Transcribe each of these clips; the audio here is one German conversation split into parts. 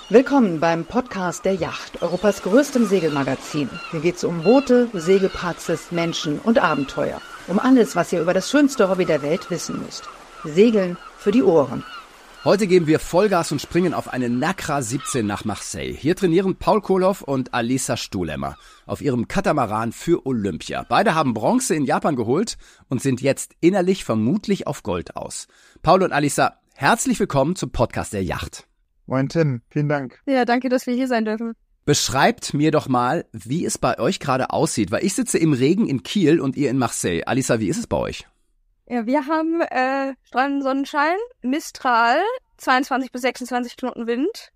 Willkommen beim Podcast der Yacht, Europas größtem Segelmagazin. Hier geht's um Boote, Segelpraxis, Menschen und Abenteuer. Um alles, was ihr über das schönste Hobby der Welt wissen müsst. Segeln für die Ohren. Heute geben wir Vollgas und springen auf eine Nacra 17 nach Marseille. Hier trainieren Paul Koloff und Alisa Stuhlemmer auf ihrem Katamaran für Olympia. Beide haben Bronze in Japan geholt und sind jetzt innerlich vermutlich auf Gold aus. Paul und Alisa, herzlich willkommen zum Podcast der Yacht. Moin Tim, vielen Dank. Ja, danke, dass wir hier sein dürfen. Beschreibt mir doch mal, wie es bei euch gerade aussieht, weil ich sitze im Regen in Kiel und ihr in Marseille. Alisa, wie ist es bei euch? Ja, wir haben strahlenden Sonnenschein, Mistral, 22 bis 26 Knoten Wind.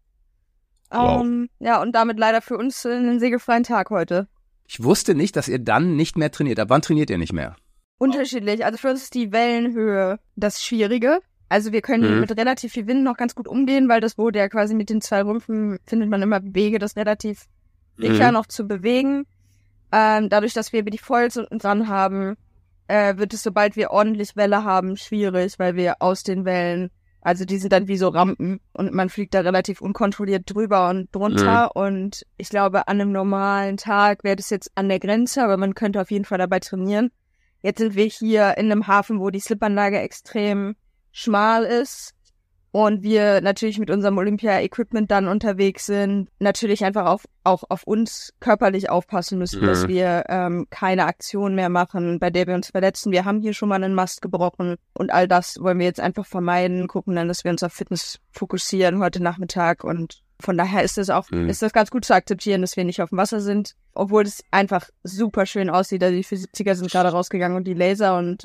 Wow. Ja, und damit leider für uns einen segelfreien Tag heute. Ich wusste nicht, dass ihr dann nicht mehr trainiert. Ab wann trainiert ihr nicht mehr? Unterschiedlich. Also für uns ist die Wellenhöhe das Schwierige. Also wir können mit relativ viel Wind noch ganz gut umgehen, weil das Boot ja quasi mit den zwei Rümpfen findet man immer Wege, das relativ sicher noch zu bewegen. Dadurch, dass wir die Foils unten dran haben, wird es, sobald wir ordentlich Welle haben, schwierig, weil wir aus den Wellen, also die sind dann wie so Rampen und man fliegt da relativ unkontrolliert drüber und drunter und ich glaube, an einem normalen Tag wäre das jetzt an der Grenze, aber man könnte auf jeden Fall dabei trainieren. Jetzt sind wir hier in einem Hafen, wo die Slipanlage extrem schmal ist und wir natürlich mit unserem Olympia-Equipment dann unterwegs sind, natürlich einfach auch auf uns körperlich aufpassen müssen, dass wir keine Aktion mehr machen, bei der wir uns verletzen. Wir haben hier schon mal einen Mast gebrochen und all das wollen wir jetzt einfach vermeiden, gucken dann, dass wir uns auf Fitness fokussieren heute Nachmittag und von daher ist das ganz gut zu akzeptieren, dass wir nicht auf dem Wasser sind, obwohl es einfach super schön aussieht. Also die 470er sind gerade rausgegangen und die Laser und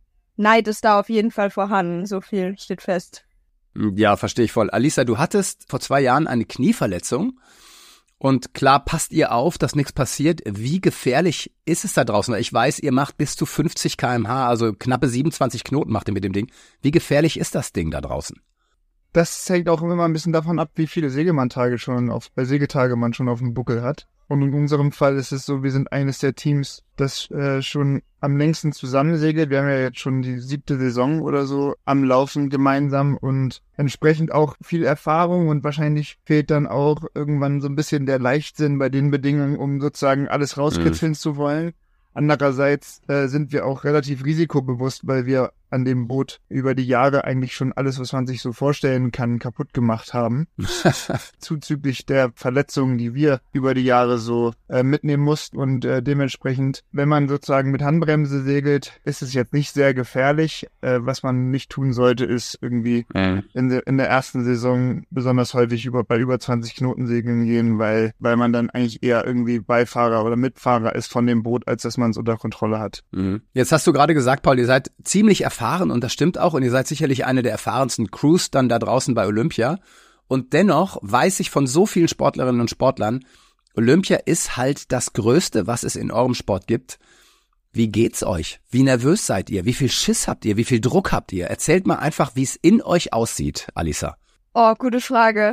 Neid ist da auf jeden Fall vorhanden, so viel steht fest. Ja, verstehe ich voll. Alisa, du hattest vor 2 Jahren eine Knieverletzung und klar passt ihr auf, dass nichts passiert. Wie gefährlich ist es da draußen? Ich weiß, ihr macht bis zu 50 km/h, also knappe 27 Knoten macht ihr mit dem Ding. Wie gefährlich ist das Ding da draußen? Das hängt auch immer ein bisschen davon ab, wie viele Segelmanntage bei Segeltage man schon auf dem Buckel hat. Und in unserem Fall ist es so, wir sind eines der Teams, das schon am längsten zusammen segelt. Wir haben ja jetzt schon die 7. Saison oder so am Laufen gemeinsam und entsprechend auch viel Erfahrung und wahrscheinlich fehlt dann auch irgendwann so ein bisschen der Leichtsinn bei den Bedingungen, um sozusagen alles rauskitzeln zu wollen. Andererseits sind wir auch relativ risikobewusst, weil wir an dem Boot über die Jahre eigentlich schon alles, was man sich so vorstellen kann, kaputt gemacht haben. Zuzüglich der Verletzungen, die wir über die Jahre so mitnehmen mussten. Und dementsprechend, wenn man sozusagen mit Handbremse segelt, ist es jetzt nicht sehr gefährlich. Was man nicht tun sollte, ist irgendwie in der ersten Saison besonders häufig bei über 20 Knoten segeln gehen, weil man dann eigentlich eher irgendwie Beifahrer oder Mitfahrer ist von dem Boot, als dass man es unter Kontrolle hat. Jetzt hast du gerade gesagt, Paul, ihr seid ziemlich erfahren und das stimmt auch und ihr seid sicherlich eine der erfahrensten Crews dann da draußen bei Olympia und dennoch weiß ich von so vielen Sportlerinnen und Sportlern, Olympia ist halt das Größte, was es in eurem Sport gibt. Wie geht's euch? Wie nervös seid ihr? Wie viel Schiss habt ihr? Wie viel Druck habt ihr? Erzählt mal einfach, wie es in euch aussieht, Alisa. Oh, gute Frage.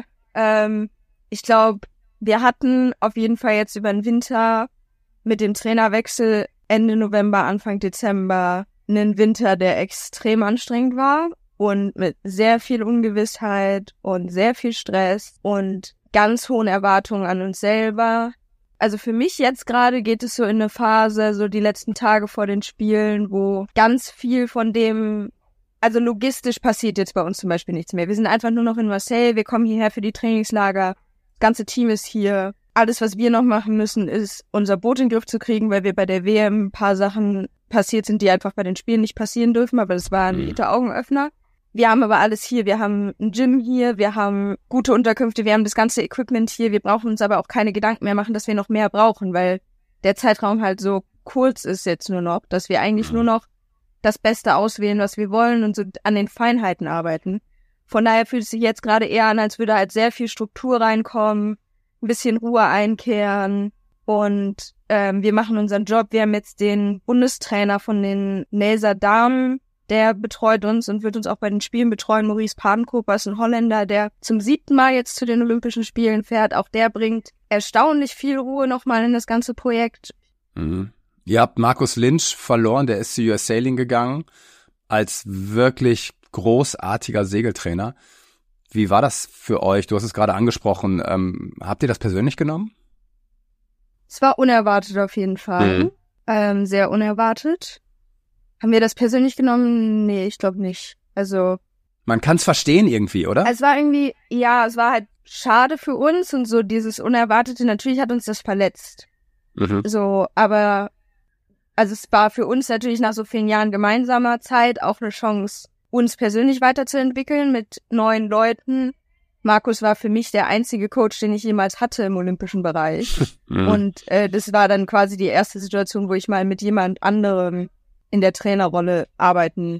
Ich glaube, wir hatten auf jeden Fall jetzt über den Winter mit dem Trainerwechsel Ende November, Anfang Dezember einen Winter, der extrem anstrengend war und mit sehr viel Ungewissheit und sehr viel Stress und ganz hohen Erwartungen an uns selber. Also für mich jetzt gerade geht es so in eine Phase, so die letzten Tage vor den Spielen, wo ganz viel von dem, also logistisch passiert jetzt bei uns zum Beispiel nichts mehr. Wir sind einfach nur noch in Marseille, wir kommen hierher für die Trainingslager, das ganze Team ist hier. Alles, was wir noch machen müssen, ist, unser Boot in den Griff zu kriegen, weil wir bei der WM ein paar Sachen passiert sind, die einfach bei den Spielen nicht passieren dürfen, aber das war ein guter Augenöffner. Wir haben aber alles hier, wir haben ein Gym hier, wir haben gute Unterkünfte, wir haben das ganze Equipment hier, wir brauchen uns aber auch keine Gedanken mehr machen, dass wir noch mehr brauchen, weil der Zeitraum halt so kurz ist jetzt nur noch, dass wir eigentlich nur noch das Beste auswählen, was wir wollen und so an den Feinheiten arbeiten. Von daher fühlt es sich jetzt gerade eher an, als würde halt sehr viel Struktur reinkommen, ein bisschen Ruhe einkehren und wir machen unseren Job. Wir haben jetzt den Bundestrainer von den Neser Damen, der betreut uns und wird uns auch bei den Spielen betreuen. Maurice Padenkopper ist ein Holländer, der zum 7. Mal jetzt zu den Olympischen Spielen fährt. Auch der bringt erstaunlich viel Ruhe nochmal in das ganze Projekt. Ihr habt Markus Lynch verloren, der ist zu US Sailing gegangen, als wirklich großartiger Segeltrainer. Wie war das für euch? Du hast es gerade angesprochen. Habt ihr das persönlich genommen? Es war unerwartet auf jeden Fall. Sehr unerwartet. Haben wir das persönlich genommen? Nee, ich glaube nicht. Also Man kann es verstehen irgendwie, oder? es war irgendwie, ja, es war halt schade für uns und so dieses Unerwartete. Natürlich hat uns das verletzt. So, aber also es war für uns natürlich nach so vielen Jahren gemeinsamer Zeit auch eine Chance, uns persönlich weiterzuentwickeln mit neuen Leuten. Markus war für mich der einzige Coach, den ich jemals hatte im olympischen Bereich. Und das war dann quasi die erste Situation, wo ich mal mit jemand anderem in der Trainerrolle arbeiten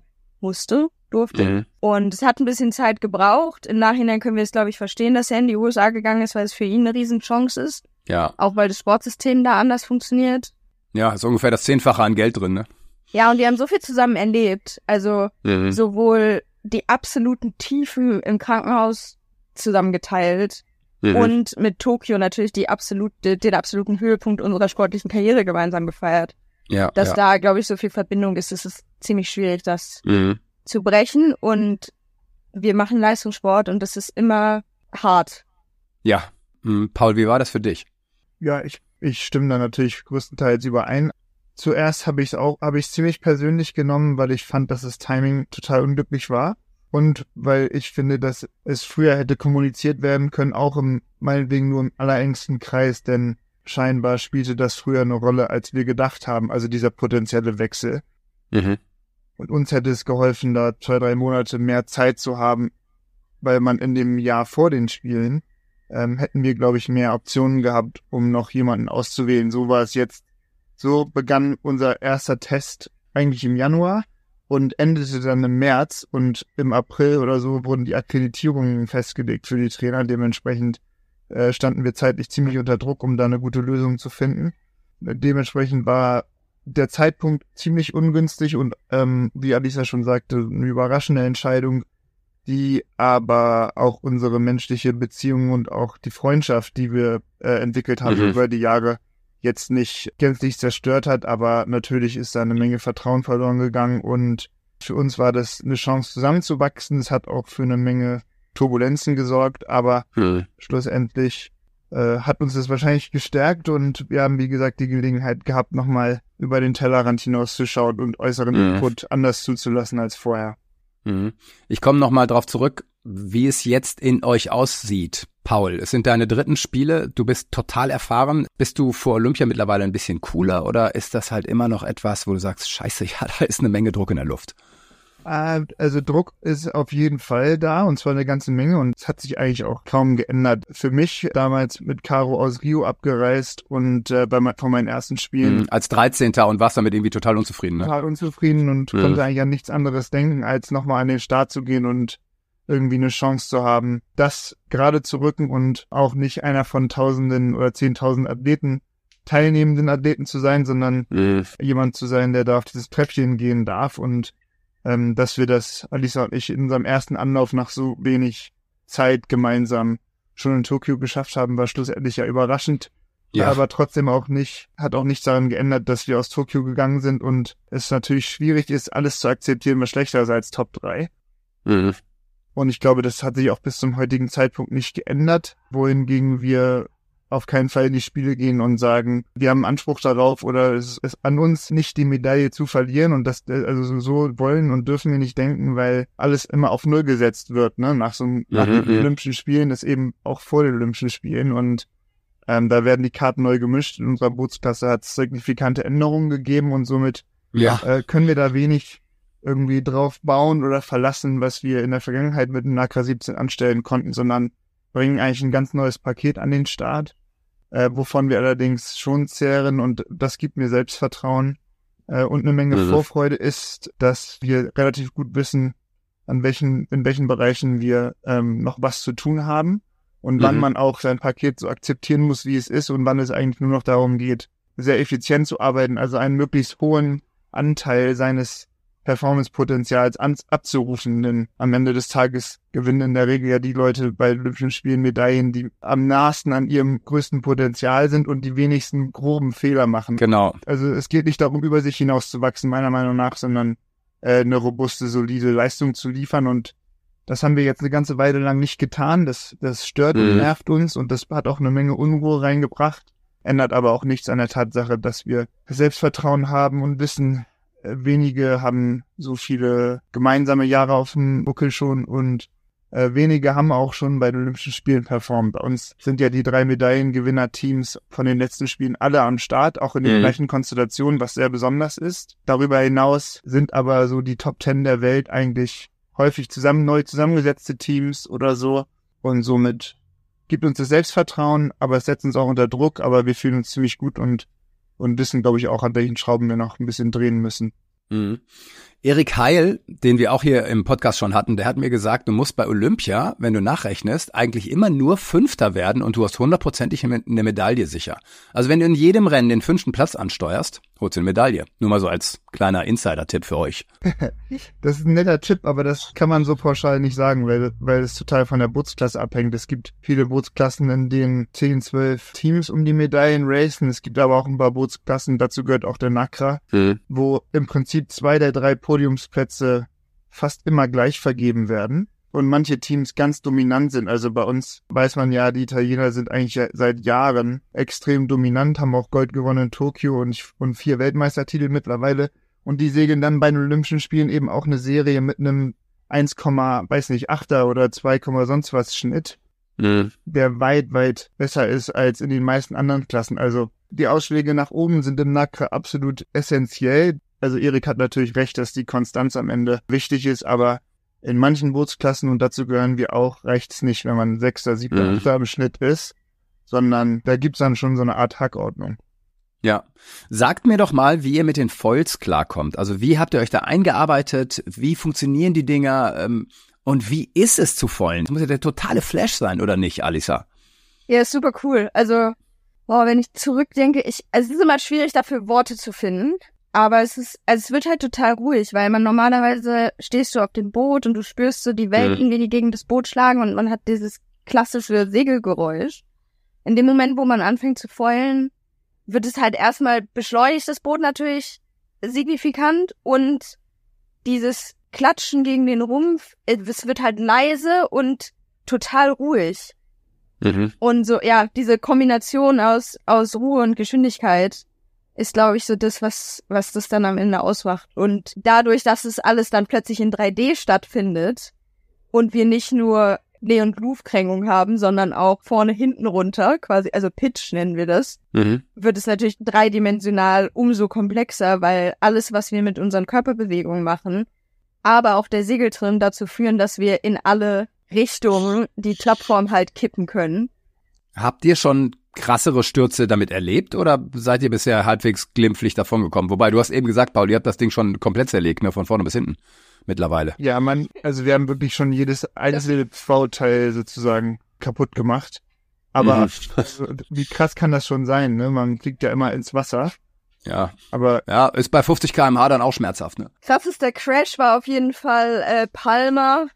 durfte. Und es hat ein bisschen Zeit gebraucht. Im Nachhinein können wir es, glaube ich, verstehen, dass er in die USA gegangen ist, weil es für ihn eine Riesenchance ist. Ja. Auch weil das Sportsystem da anders funktioniert. Ja, ist ungefähr das 10-fache an Geld drin, ne? Ja, und die haben so viel zusammen erlebt. Also sowohl die absoluten Tiefen im Krankenhaus zusammengeteilt und mit Tokio natürlich den absoluten Höhepunkt unserer sportlichen Karriere gemeinsam gefeiert. Ja. Dass da, glaube ich, so viel Verbindung ist, es ist ziemlich schwierig, das zu brechen. Und wir machen Leistungssport und das ist immer hart. Ja. Paul, wie war das für dich? Ja, ich stimme da natürlich größtenteils überein. Zuerst habe ich es ziemlich persönlich genommen, weil ich fand, dass das Timing total unglücklich war. Und weil ich finde, dass es früher hätte kommuniziert werden können, auch meinetwegen nur im allerengsten Kreis, denn scheinbar spielte das früher eine Rolle, als wir gedacht haben, also dieser potenzielle Wechsel. Und uns hätte es geholfen, da 2-3 Monate mehr Zeit zu haben, weil man in dem Jahr vor den Spielen hätten wir, glaube ich, mehr Optionen gehabt, um noch jemanden auszuwählen. So war es jetzt. So begann unser erster Test eigentlich im Januar und endete dann im März, und im April oder so wurden die Akkreditierungen festgelegt für die Trainer. Dementsprechend standen wir zeitlich ziemlich unter Druck, um da eine gute Lösung zu finden. Dementsprechend war der Zeitpunkt ziemlich ungünstig und wie Alisa schon sagte, eine überraschende Entscheidung, die aber auch unsere menschliche Beziehung und auch die Freundschaft, die wir entwickelt haben über die Jahre, jetzt nicht gänzlich zerstört hat, aber natürlich ist da eine Menge Vertrauen verloren gegangen und für uns war das eine Chance zusammenzuwachsen. Es hat auch für eine Menge Turbulenzen gesorgt, aber schlussendlich hat uns das wahrscheinlich gestärkt und wir haben, wie gesagt, die Gelegenheit gehabt, nochmal über den Tellerrand hinauszuschauen und äußeren Input anders zuzulassen als vorher. Ich komme nochmal drauf zurück, wie es jetzt in euch aussieht. Paul, es sind deine 3. Spiele, du bist total erfahren. Bist du vor Olympia mittlerweile ein bisschen cooler oder ist das halt immer noch etwas, wo du sagst, scheiße, ja, da ist eine Menge Druck in der Luft? Also Druck ist auf jeden Fall da und zwar eine ganze Menge und es hat sich eigentlich auch kaum geändert. Für mich damals mit Caro aus Rio abgereist und von meinen ersten Spielen. Als 13. und warst damit irgendwie total unzufrieden, ne? Total unzufrieden und konnte eigentlich an nichts anderes denken, als nochmal an den Start zu gehen und irgendwie eine Chance zu haben, das gerade zu rücken und auch nicht einer von Tausenden oder 10.000 teilnehmenden Athleten zu sein, sondern jemand zu sein, der da auf dieses Treppchen gehen darf und dass wir das, Alisa und ich, in unserem ersten Anlauf nach so wenig Zeit gemeinsam schon in Tokio geschafft haben, war schlussendlich ja überraschend. Ja. Aber trotzdem hat auch nichts daran geändert, dass wir aus Tokio gegangen sind und es natürlich schwierig ist, alles zu akzeptieren, was schlechter ist als Top 3. Und ich glaube, das hat sich auch bis zum heutigen Zeitpunkt nicht geändert, wohingegen wir auf keinen Fall in die Spiele gehen und sagen, wir haben Anspruch darauf oder es ist an uns nicht die Medaille zu verlieren und das, also so wollen und dürfen wir nicht denken, weil alles immer auf Null gesetzt wird, ne, nach den Olympischen Spielen, das eben auch vor den Olympischen Spielen und da werden die Karten neu gemischt. In unserer Bootsklasse hat es signifikante Änderungen gegeben und somit können wir da wenig irgendwie drauf bauen oder verlassen, was wir in der Vergangenheit mit dem NACRA 17 anstellen konnten, sondern bringen eigentlich ein ganz neues Paket an den Start, wovon wir allerdings schon zehren und das gibt mir Selbstvertrauen und eine Menge Vorfreude ist, dass wir relativ gut wissen, in welchen Bereichen wir noch was zu tun haben und wann man auch sein Paket so akzeptieren muss, wie es ist und wann es eigentlich nur noch darum geht, sehr effizient zu arbeiten, also einen möglichst hohen Anteil seines Performance-Potenzials abzurufen, denn am Ende des Tages gewinnen in der Regel ja die Leute bei Olympischen Spielen Medaillen, die am nahesten an ihrem größten Potenzial sind und die wenigsten groben Fehler machen. Genau. Also es geht nicht darum, über sich hinauszuwachsen, meiner Meinung nach, sondern eine robuste, solide Leistung zu liefern und Das haben wir jetzt eine ganze Weile lang nicht getan. Das stört und nervt uns und das hat auch eine Menge Unruhe reingebracht. Ändert aber auch nichts an der Tatsache, dass wir Selbstvertrauen haben und wissen, wenige haben so viele gemeinsame Jahre auf dem Buckel schon und wenige haben auch schon bei den Olympischen Spielen performt. Bei uns sind ja die 3 Medaillengewinner-Teams von den letzten Spielen alle am Start, auch in den gleichen Konstellationen, was sehr besonders ist. Darüber hinaus sind aber so die Top 10 der Welt eigentlich häufig neu zusammengesetzte Teams oder so und somit gibt uns das Selbstvertrauen, aber es setzt uns auch unter Druck, aber wir fühlen uns ziemlich gut und wissen, glaube ich, auch, an welchen Schrauben wir noch ein bisschen drehen müssen. Mhm. Erik Heil, den wir auch hier im Podcast schon hatten, der hat mir gesagt, du musst bei Olympia, wenn du nachrechnest, eigentlich immer nur Fünfter werden und du hast 100%ig eine Medaille sicher. Also wenn du in jedem Rennen den 5. Platz ansteuerst, holst du eine Medaille. Nur mal so als kleiner Insider-Tipp für euch. Das ist ein netter Tipp, aber das kann man so pauschal nicht sagen, weil es total von der Bootsklasse abhängt. Es gibt viele Bootsklassen, in denen 10, 12 Teams um die Medaillen racen. Es gibt aber auch ein paar Bootsklassen, dazu gehört auch der NACRA, wo im Prinzip 2 der 3 Podiumsplätze fast immer gleich vergeben werden und manche Teams ganz dominant sind. Also bei uns weiß man ja, die Italiener sind eigentlich seit Jahren extrem dominant, haben auch Gold gewonnen in Tokio und 4 Weltmeistertitel mittlerweile. Und die segeln dann bei den Olympischen Spielen eben auch eine Serie mit einem 1,8er oder 2, sonst was Schnitt, der weit, weit besser ist als in den meisten anderen Klassen. Also die Ausschläge nach oben sind im NACRA absolut essentiell. Also Erik hat natürlich recht, dass die Konstanz am Ende wichtig ist, aber in manchen Bootsklassen, und dazu gehören wir auch, reicht's nicht, wenn man 6., 7., 8. im Schnitt ist, sondern da gibt's dann schon so eine Art Hackordnung. Ja. Sagt mir doch mal, wie ihr mit den Foils klarkommt. Also wie habt ihr euch da eingearbeitet? Wie funktionieren die Dinger? Und wie ist es zu foilen? Das muss ja der totale Flash sein, oder nicht, Alisa? Ja, ist super cool. Also, wenn ich zurückdenke, es ist immer schwierig, dafür Worte zu finden. Aber es wird halt total ruhig, weil normalerweise stehst du auf dem Boot und du spürst so die Wellen, wie die gegen das Boot schlagen und man hat dieses klassische Segelgeräusch. In dem Moment, wo man anfängt zu foilen, wird es halt erstmal beschleunigt, das Boot natürlich signifikant und dieses Klatschen gegen den Rumpf, es wird halt leise und total ruhig. Und so, ja, diese Kombination aus Ruhe und Geschwindigkeit ist, glaube ich, so das, was das dann am Ende ausmacht. Und dadurch, dass es alles dann plötzlich in 3D stattfindet und wir nicht nur Dreh- und Groove-Krängung haben, sondern auch vorne, hinten runter, quasi, also Pitch nennen wir das, wird es natürlich dreidimensional umso komplexer, weil alles, was wir mit unseren Körperbewegungen machen, aber auch der Segeltrim dazu führen, dass wir in alle Richtungen die Plattform halt kippen können. Habt ihr schon krassere Stürze damit erlebt oder seid ihr bisher halbwegs glimpflich davongekommen? Wobei, du hast eben gesagt, Paul, ihr habt das Ding schon komplett zerlegt, ne, von vorne bis hinten mittlerweile. Ja, also wir haben wirklich schon jedes einzelne V-Teil sozusagen kaputt gemacht. Aber also, wie krass kann das schon sein, ne? Man fliegt ja immer ins Wasser. Ja, aber ja, ist bei 50 km/h dann auch schmerzhaft, ne? Krassester Crash war auf jeden Fall Palma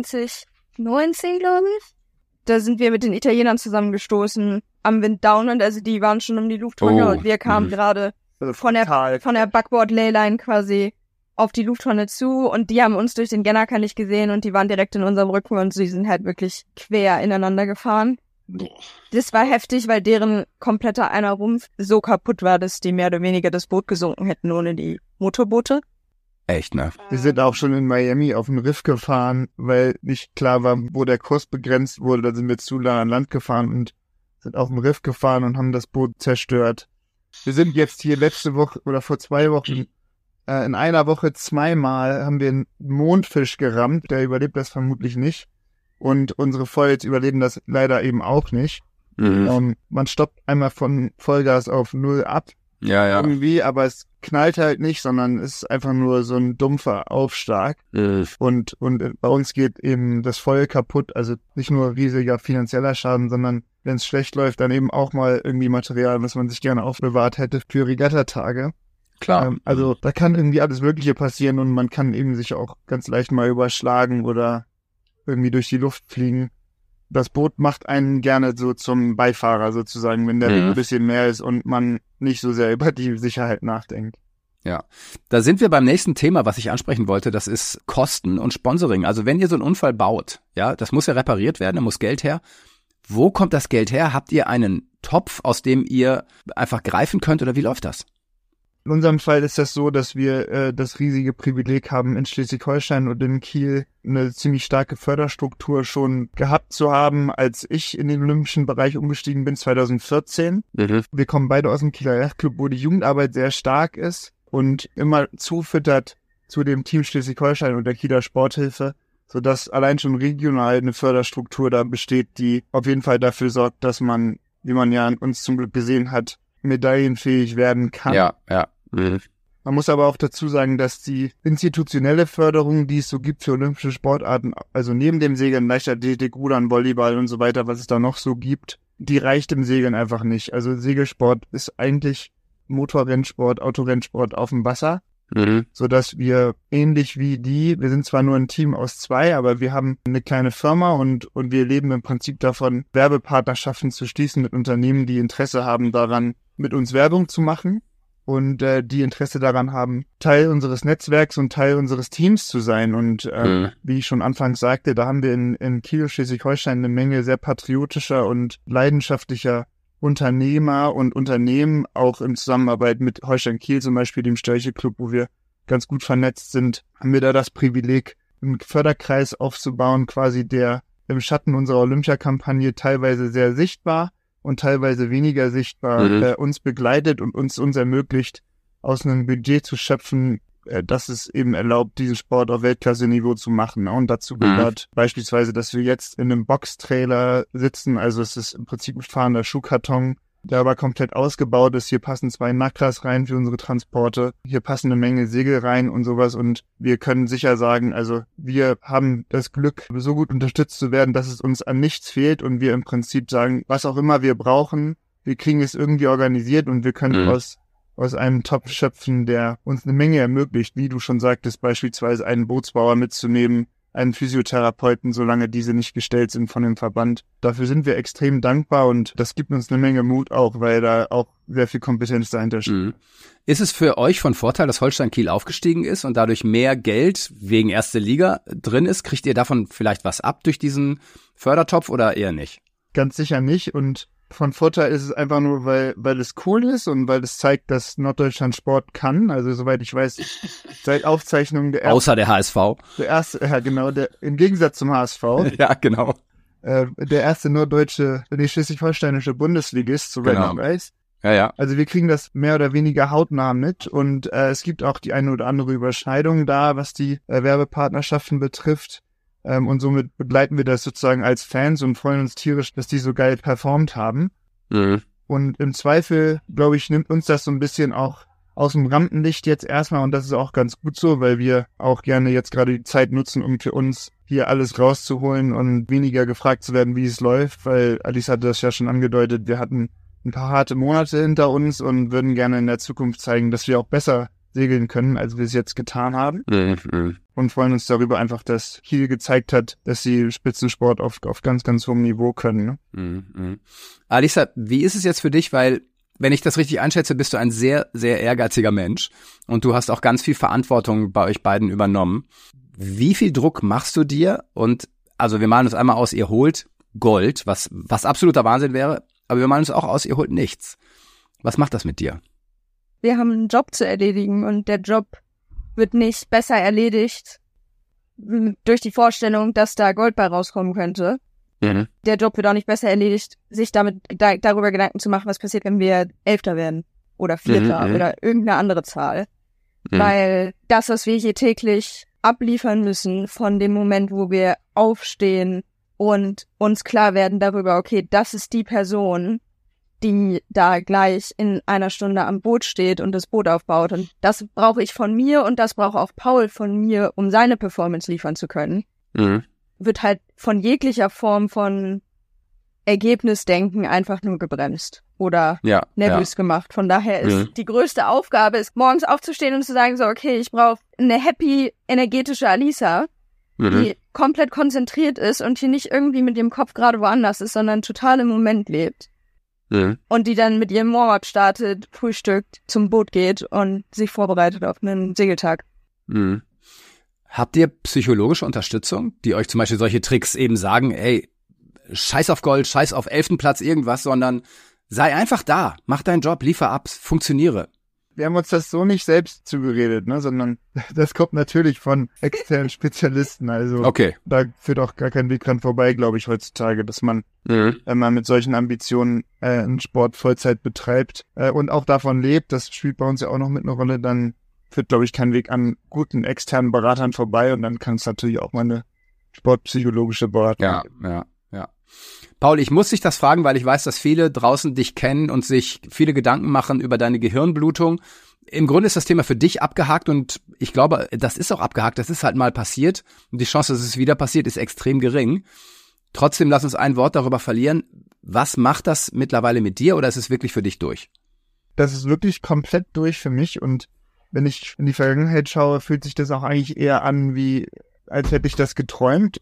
2019, glaube ich. Da sind wir mit den Italienern zusammengestoßen am Wind Downwind, also die waren schon um die Lufttonne und wir kamen gerade von der Backboard-Leyline quasi auf die Lufttonne zu und die haben uns durch den Gennaker nicht gesehen und die waren direkt in unserem Rücken und sie sind halt wirklich quer ineinander gefahren. Das war heftig, weil deren kompletter einer Rumpf so kaputt war, dass die mehr oder weniger das Boot gesunken hätten ohne die Motorboote. Echt, ne? Wir sind auch schon in Miami auf dem Riff gefahren, weil nicht klar war, wo der Kurs begrenzt wurde. Da sind wir zu nah an Land gefahren und sind auf dem Riff gefahren und haben das Boot zerstört. Wir sind jetzt hier letzte Woche oder vor 2 Wochen, in einer Woche 2-mal haben wir einen Mondfisch gerammt. Der überlebt das vermutlich nicht. Und unsere Foils überleben das leider eben auch nicht. Man stoppt einmal von Vollgas auf 0 ab. Ja. Irgendwie, aber es knallt halt nicht, sondern es ist einfach nur so ein dumpfer Aufschlag. Und bei uns geht eben das Foil kaputt, also nicht nur riesiger finanzieller Schaden, sondern wenn es schlecht läuft, dann eben auch mal irgendwie Material, was man sich gerne aufbewahrt hätte für Regattatage. Klar. Also da kann irgendwie alles Mögliche passieren und man kann eben sich auch ganz leicht mal überschlagen oder irgendwie durch die Luft fliegen. Das Boot macht einen gerne so zum Beifahrer sozusagen, wenn der Weg ein bisschen mehr ist und man nicht so sehr über die Sicherheit nachdenkt. Ja, da sind wir beim nächsten Thema, was ich ansprechen wollte, das ist Kosten und Sponsoring. Also wenn ihr so einen Unfall baut, ja, das muss ja repariert werden, da muss Geld her. Wo kommt das Geld her? Habt ihr einen Topf, aus dem ihr einfach greifen könnt oder wie läuft das? In unserem Fall ist das so, dass wir das riesige Privileg haben, in Schleswig-Holstein und in Kiel eine ziemlich starke Förderstruktur schon gehabt zu haben, als ich in den olympischen Bereich umgestiegen bin, 2014. Wir kommen beide aus dem Kieler Yachtclub, wo die Jugendarbeit sehr stark ist und immer zufüttert zu dem Team Schleswig-Holstein und der Kieler Sporthilfe, sodass allein schon regional eine Förderstruktur da besteht, die auf jeden Fall dafür sorgt, dass man, wie man ja an uns zum Glück gesehen hat, medaillenfähig werden kann. Ja. Man muss aber auch dazu sagen, dass die institutionelle Förderung, die es so gibt für olympische Sportarten, also neben dem Segeln, Leichtathletik, Rudern, Volleyball und so weiter, was es da noch so gibt, die reicht im Segeln einfach nicht. Also Segelsport ist eigentlich Motorrennsport, Autorennsport auf dem Wasser, sodass wir ähnlich wie wir sind zwar nur ein Team aus 2, aber wir haben eine kleine Firma und wir leben im Prinzip davon, Werbepartnerschaften zu schließen mit Unternehmen, die Interesse haben daran, mit uns Werbung zu machen und die Interesse daran haben, Teil unseres Netzwerks und Teil unseres Teams zu sein. Und wie ich schon anfangs sagte, da haben wir in Kiel, Schleswig-Holstein eine Menge sehr patriotischer und leidenschaftlicher Unternehmer und Unternehmen, auch in Zusammenarbeit mit Holstein Kiel zum Beispiel, dem Störche-Club, wo wir ganz gut vernetzt sind, haben wir da das Privileg, einen Förderkreis aufzubauen, quasi der im Schatten unserer Olympiakampagne teilweise sehr sichtbar und teilweise weniger sichtbar uns begleitet und uns ermöglicht, aus einem Budget zu schöpfen, das es eben erlaubt, diesen Sport auf Weltklasse-Niveau zu machen. Und dazu gehört beispielsweise, dass wir jetzt in einem Boxtrailer sitzen, also es ist im Prinzip ein fahrender Schuhkarton, der aber komplett ausgebaut ist. Hier passen 2 Naklas rein für unsere Transporte, hier passen eine Menge Segel rein und sowas und wir können sicher sagen, also wir haben das Glück, so gut unterstützt zu werden, dass es uns an nichts fehlt und wir im Prinzip sagen, was auch immer wir brauchen, wir kriegen es irgendwie organisiert und wir können aus einem Topf schöpfen, der uns eine Menge ermöglicht, wie du schon sagtest, beispielsweise einen Bootsbauer mitzunehmen, einen Physiotherapeuten, solange diese nicht gestellt sind von dem Verband. Dafür sind wir extrem dankbar und das gibt uns eine Menge Mut auch, weil da auch sehr viel Kompetenz dahinter steht. Ist es für euch von Vorteil, dass Holstein Kiel aufgestiegen ist und dadurch mehr Geld wegen erste Liga drin ist? Kriegt ihr davon vielleicht was ab durch diesen Fördertopf oder eher nicht? Ganz sicher nicht und von Vorteil ist es einfach nur, weil es cool ist und weil es zeigt, dass Norddeutschland Sport kann. Also soweit ich weiß, seit Aufzeichnung außer der HSV. Der erste, ja genau, im Gegensatz zum HSV. Ja, genau. Der erste schleswig-holsteinische Bundesligist, soweit ich weiß. Ja. Also wir kriegen das mehr oder weniger hautnah mit und es gibt auch die eine oder andere Überschneidung da, was die Werbepartnerschaften betrifft. Und somit begleiten wir das sozusagen als Fans und freuen uns tierisch, dass die so geil performt haben. Und im Zweifel, glaube ich, nimmt uns das so ein bisschen auch aus dem Rampenlicht jetzt erstmal und das ist auch ganz gut so, weil wir auch gerne jetzt gerade die Zeit nutzen, um für uns hier alles rauszuholen und weniger gefragt zu werden, wie es läuft, weil Alice hatte das ja schon angedeutet, wir hatten ein paar harte Monate hinter uns und würden gerne in der Zukunft zeigen, dass wir auch besser segeln können, als wir es jetzt getan haben. Und freuen uns darüber einfach, dass Kiel gezeigt hat, dass sie Spitzensport auf ganz, ganz hohem Niveau können. Ne? Alisa, wie ist es jetzt für dich? Weil, wenn ich das richtig einschätze, bist du ein sehr, sehr ehrgeiziger Mensch und du hast auch ganz viel Verantwortung bei euch beiden übernommen. Wie viel Druck machst du dir? Und also wir malen uns einmal aus, ihr holt Gold, was absoluter Wahnsinn wäre, aber wir malen uns auch aus, ihr holt nichts. Was macht das mit dir? Wir haben einen Job zu erledigen und der Job wird nicht besser erledigt durch die Vorstellung, dass da Gold bei rauskommen könnte. Der Job wird auch nicht besser erledigt, sich darüber Gedanken zu machen, was passiert, wenn wir 11. werden oder 4. oder irgendeine andere Zahl. Weil das, was wir hier täglich abliefern müssen von dem Moment, wo wir aufstehen und uns klar werden darüber, okay, das ist die Person, die da gleich in einer Stunde am Boot steht und das Boot aufbaut. Und das brauche ich von mir und das braucht auch Paul von mir, um seine Performance liefern zu können. Wird halt von jeglicher Form von Ergebnisdenken einfach nur gebremst oder nervös gemacht. Von daher ist die größte Aufgabe, ist morgens aufzustehen und zu sagen, so, okay, ich brauche eine happy, energetische Alisa, die komplett konzentriert ist und hier nicht irgendwie mit dem Kopf gerade woanders ist, sondern total im Moment lebt. und die dann mit ihrem Warm-up startet, frühstückt, zum Boot geht und sich vorbereitet auf einen Segeltag. Mhm. Habt ihr psychologische Unterstützung, die euch zum Beispiel solche Tricks eben sagen, ey, scheiß auf Gold, scheiß auf 11. Platz irgendwas, sondern sei einfach da, mach deinen Job, liefer ab, funktioniere. Wir haben uns das so nicht selbst zugeredet, ne, sondern das kommt natürlich von externen Spezialisten. Also Okay. Da führt auch gar kein Weg dran vorbei, glaube ich, heutzutage, dass man, wenn man mit solchen Ambitionen einen Sport Vollzeit betreibt und auch davon lebt, das spielt bei uns ja auch noch mit einer Rolle, dann führt, glaube ich, kein Weg an guten externen Beratern vorbei und dann kann es natürlich auch mal eine sportpsychologische Beratung geben. Ja. Paul, ich muss dich das fragen, weil ich weiß, dass viele draußen dich kennen und sich viele Gedanken machen über deine Gehirnblutung. Im Grunde ist das Thema für dich abgehakt und ich glaube, das ist auch abgehakt. Das ist halt mal passiert und die Chance, dass es wieder passiert, ist extrem gering. Trotzdem lass uns ein Wort darüber verlieren. Was macht das mittlerweile mit dir oder ist es wirklich für dich durch? Das ist wirklich komplett durch für mich und wenn ich in die Vergangenheit schaue, fühlt sich das auch eigentlich eher an, wie als hätte ich das geträumt.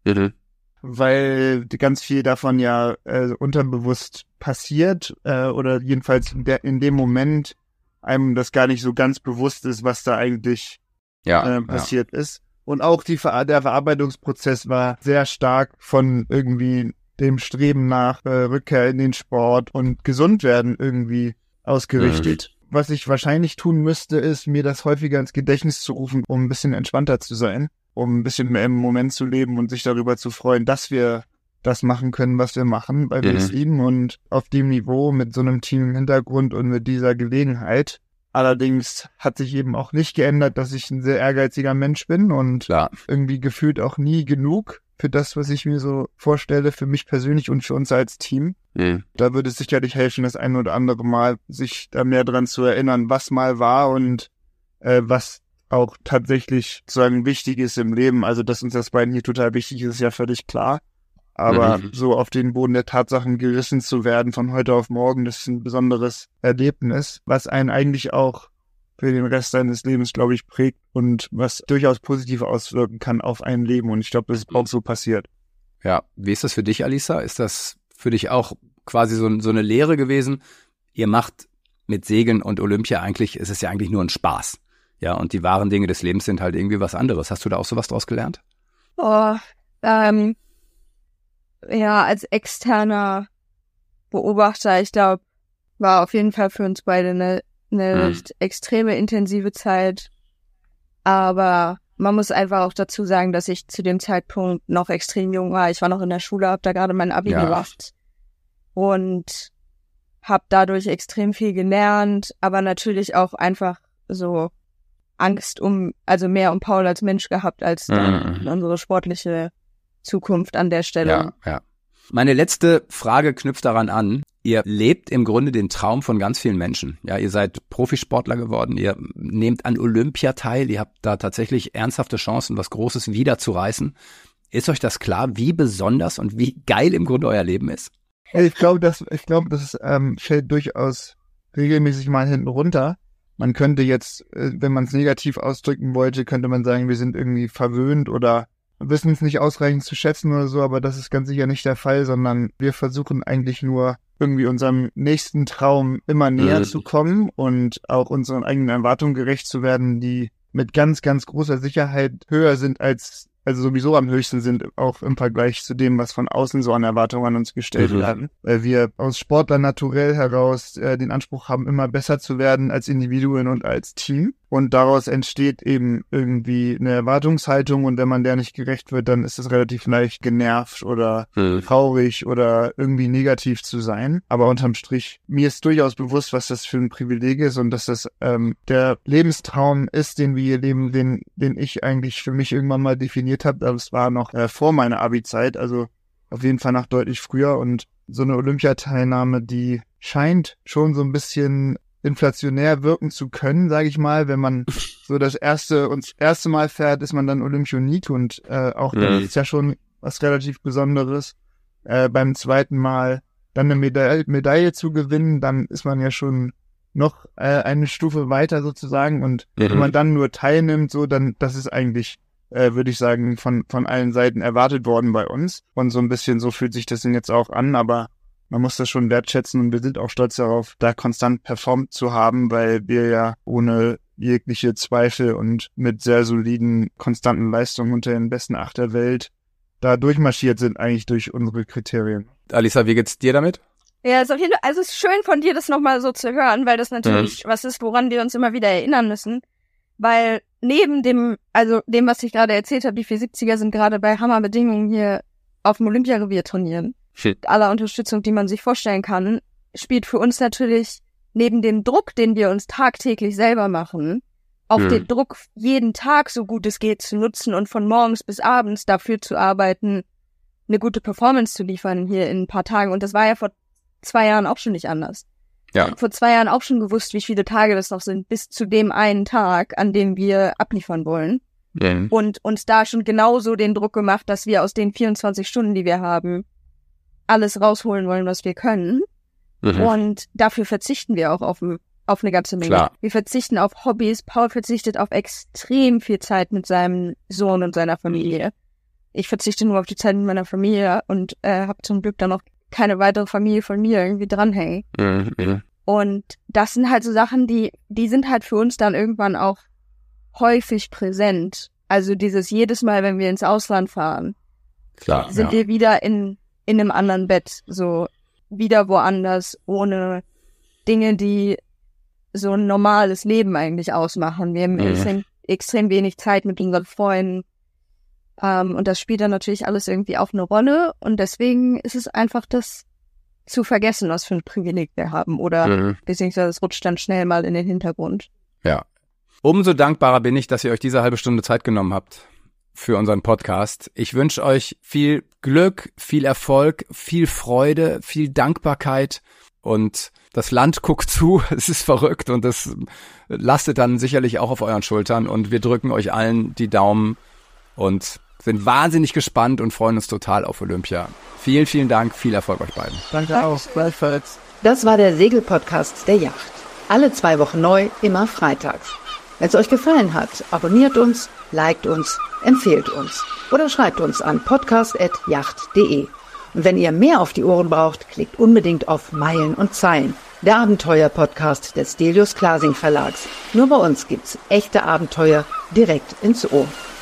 Weil ganz viel davon ja unterbewusst passiert oder jedenfalls in dem Moment einem das gar nicht so ganz bewusst ist, was da eigentlich passiert ist. Und auch der Verarbeitungsprozess war sehr stark von irgendwie dem Streben nach Rückkehr in den Sport und gesund werden irgendwie ausgerichtet. Was ich wahrscheinlich tun müsste, ist, mir das häufiger ins Gedächtnis zu rufen, um ein bisschen entspannter zu sein, um ein bisschen mehr im Moment zu leben und sich darüber zu freuen, dass wir das machen können, was wir machen, weil wir es lieben und auf dem Niveau mit so einem Team im Hintergrund und mit dieser Gelegenheit. Allerdings hat sich eben auch nicht geändert, dass ich ein sehr ehrgeiziger Mensch bin und irgendwie gefühlt auch nie genug für das, was ich mir so vorstelle, für mich persönlich und für uns als Team. Da würde es sicherlich helfen, das ein oder andere Mal sich da mehr dran zu erinnern, was mal war und was auch tatsächlich sozusagen wichtig ist im Leben. Also, dass uns das beiden hier total wichtig ist, ist ja völlig klar. Aber so auf den Boden der Tatsachen gerissen zu werden von heute auf morgen, das ist ein besonderes Erlebnis, was einen eigentlich auch für den Rest seines Lebens, glaube ich, prägt und was durchaus positiv auswirken kann auf ein Leben. Und ich glaube, das ist auch so passiert. Ja, wie ist das für dich, Alisa? Ist das für dich auch quasi so eine Lehre gewesen? Ihr macht mit Segeln und Olympia ist es ja eigentlich nur ein Spaß. Ja, und die wahren Dinge des Lebens sind halt irgendwie was anderes. Hast du da auch sowas draus gelernt? Ja, als externer Beobachter, ich glaube, war auf jeden Fall für uns beide eine recht extreme, intensive Zeit. Aber man muss einfach auch dazu sagen, dass ich zu dem Zeitpunkt noch extrem jung war. Ich war noch in der Schule, habe da gerade mein Abi gemacht und habe dadurch extrem viel gelernt, aber natürlich auch einfach so Angst mehr um Paul als Mensch gehabt, als unsere sportliche Zukunft an der Stelle. Ja. Meine letzte Frage knüpft daran an. Ihr lebt im Grunde den Traum von ganz vielen Menschen. Ja, ihr seid Profisportler geworden, ihr nehmt an Olympia teil, ihr habt da tatsächlich ernsthafte Chancen, was Großes wieder zu reißen. Ist euch das klar, wie besonders und wie geil im Grunde euer Leben ist? Ich glaube, das fällt durchaus regelmäßig mal hinten runter. Man könnte jetzt, wenn man es negativ ausdrücken wollte, könnte man sagen, wir sind irgendwie verwöhnt oder wissen es nicht ausreichend zu schätzen oder so, aber das ist ganz sicher nicht der Fall, sondern wir versuchen eigentlich nur irgendwie unserem nächsten Traum immer näher zu kommen und auch unseren eigenen Erwartungen gerecht zu werden, die mit ganz, ganz großer Sicherheit höher sind also sowieso am höchsten sind, auch im Vergleich zu dem, was von außen so an Erwartungen an uns gestellt werden. Weil wir aus Sportler naturell heraus den Anspruch haben, immer besser zu werden als Individuen und als Team. Und daraus entsteht eben irgendwie eine Erwartungshaltung und wenn man der nicht gerecht wird, dann ist es relativ leicht genervt oder traurig oder irgendwie negativ zu sein. Aber unterm Strich, mir ist durchaus bewusst, was das für ein Privileg ist und dass das der Lebenstraum ist, den wir hier leben, den ich eigentlich für mich irgendwann mal definiert habe. Aber es war noch vor meiner Abi-Zeit, also auf jeden Fall noch deutlich früher und so eine Olympiateilnahme, die scheint schon so ein bisschen inflationär wirken zu können, sage ich mal. Wenn man so das erste Mal fährt, ist man dann Olympionik und auch das ist ja schon was relativ Besonderes. Beim zweiten Mal dann eine Medaille zu gewinnen, dann ist man ja schon noch eine Stufe weiter sozusagen und wenn man dann nur teilnimmt, so dann, das ist eigentlich, würde ich sagen, von allen Seiten erwartet worden bei uns und so ein bisschen so fühlt sich das denn jetzt auch an, aber man muss das schon wertschätzen und wir sind auch stolz darauf, da konstant performt zu haben, weil wir ja ohne jegliche Zweifel und mit sehr soliden, konstanten Leistungen unter den besten 8 der Welt da durchmarschiert sind, eigentlich durch unsere Kriterien. Alisa, wie geht's dir damit? Ja, ist auf jeden Fall, also es ist schön von dir, das nochmal so zu hören, weil das natürlich was ist, woran wir uns immer wieder erinnern müssen. Weil neben dem, was ich gerade erzählt habe, die 470er sind gerade bei Hammerbedingungen hier auf dem Olympiarevier trainieren. Mit aller Unterstützung, die man sich vorstellen kann, spielt für uns natürlich neben dem Druck, den wir uns tagtäglich selber machen, auch den Druck, jeden Tag so gut es geht zu nutzen und von morgens bis abends dafür zu arbeiten, eine gute Performance zu liefern hier in ein paar Tagen. Und das war ja vor 2 Jahren auch schon nicht anders. Ja. Ich habe vor 2 Jahren auch schon gewusst, wie viele Tage das noch sind, bis zu dem einen Tag, an dem wir abliefern wollen. Und uns da schon genauso den Druck gemacht, dass wir aus den 24 Stunden, die wir haben, alles rausholen wollen, was wir können. Und dafür verzichten wir auch auf eine ganze Menge. Klar. Wir verzichten auf Hobbys. Paul verzichtet auf extrem viel Zeit mit seinem Sohn und seiner Familie. Ich verzichte nur auf die Zeit mit meiner Familie und habe zum Glück dann noch keine weitere Familie von mir irgendwie dranhängen. Und das sind halt so Sachen, die sind halt für uns dann irgendwann auch häufig präsent. Also jedes Mal, wenn wir ins Ausland fahren, sind wir wieder in einem anderen Bett, so wieder woanders, ohne Dinge, die so ein normales Leben eigentlich ausmachen. Wir haben extrem wenig Zeit mit unseren Freunden. Und das spielt dann natürlich alles irgendwie auch eine Rolle. Und deswegen ist es einfach das zu vergessen, was für ein Privileg wir haben. Oder beziehungsweise es rutscht dann schnell mal in den Hintergrund. Ja. Umso dankbarer bin ich, dass ihr euch diese halbe Stunde Zeit genommen habt für unseren Podcast. Ich wünsche euch viel Glück, viel Erfolg, viel Freude, viel Dankbarkeit und das Land guckt zu. Es ist verrückt und das lastet dann sicherlich auch auf euren Schultern und wir drücken euch allen die Daumen und sind wahnsinnig gespannt und freuen uns total auf Olympia. Vielen, vielen Dank, viel Erfolg euch beiden. Danke auch, gleichfalls. Das war der Segelpodcast der Yacht. Alle 2 Wochen neu, immer freitags. Wenn es euch gefallen hat, abonniert uns, liked uns, empfehlt uns oder schreibt uns an podcast@yacht.de. Und wenn ihr mehr auf die Ohren braucht, klickt unbedingt auf Meilen und Zeilen, der Abenteuer-Podcast des Stelios Klasing Verlags. Nur bei uns gibt's echte Abenteuer direkt ins Ohr.